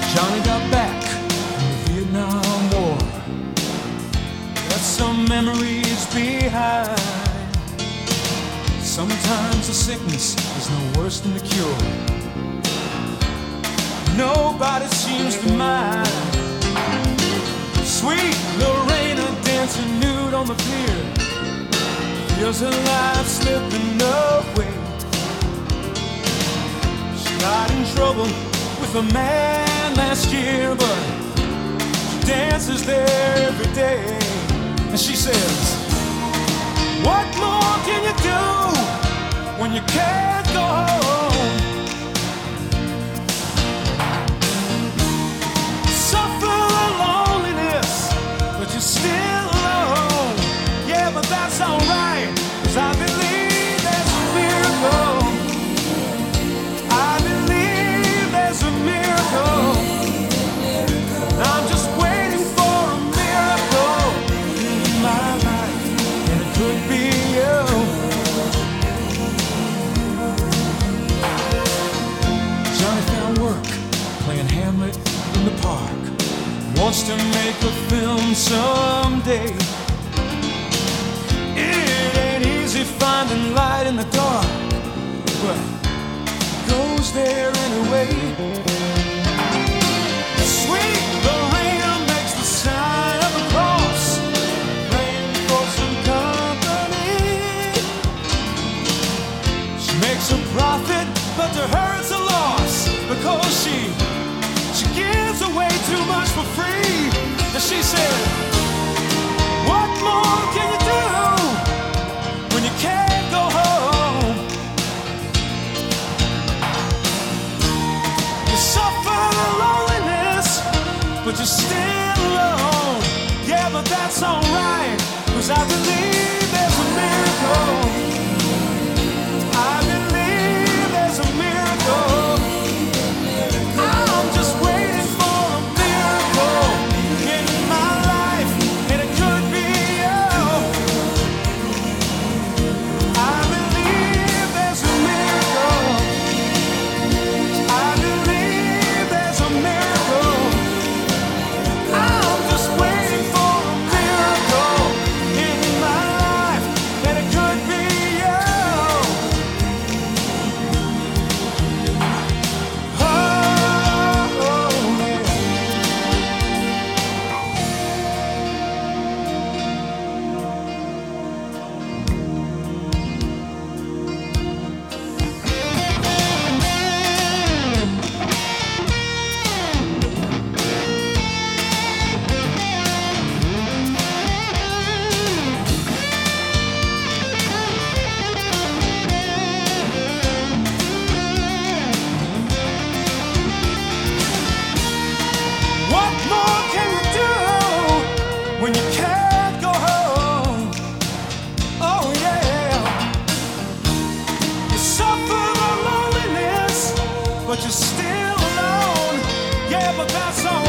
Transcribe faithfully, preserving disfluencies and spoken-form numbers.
Johnny got back from the Vietnam War, left some memories behind. Sometimes the sickness is no worse than the cure. Nobody seems to mind. Sweet Lorena dancing nude on the pier, feels her life slipping away. She got in trouble with a man last year, but she dances there every day. And she says, what more can you do when you can't go home? Suffer the loneliness, but you're still alone. Yeah, but that's alright, 'cause I believe there's a miracle. I believe there's a miracle. I'm just waiting for a miracle in my life, and it could be you. Johnny found work playing Hamlet in the park, wants to make a film someday. It ain't easy finding light in the dark, but goes there anyway. Sweet Lorena makes the sign of the cross, praying for some company. She makes a profit, but to her it's a loss, because she she gives away too much for free. And she said, what more can you do when you can't go home? You suffer the loneliness, but you're still alone. Yeah, but that's alright, 'cause I believe there's a miracle. I believe there's a miracle. I'm just waiting for a miracle in my life, and it could be you. I believe there's a miracle. I believe there's a miracle. I'm just waiting for a miracle in my life, and it could be you. Oh, oh, yeah. What more can you do when you can't go home? Oh yeah, you suffer the loneliness, but you're still alone. Yeah, but that's all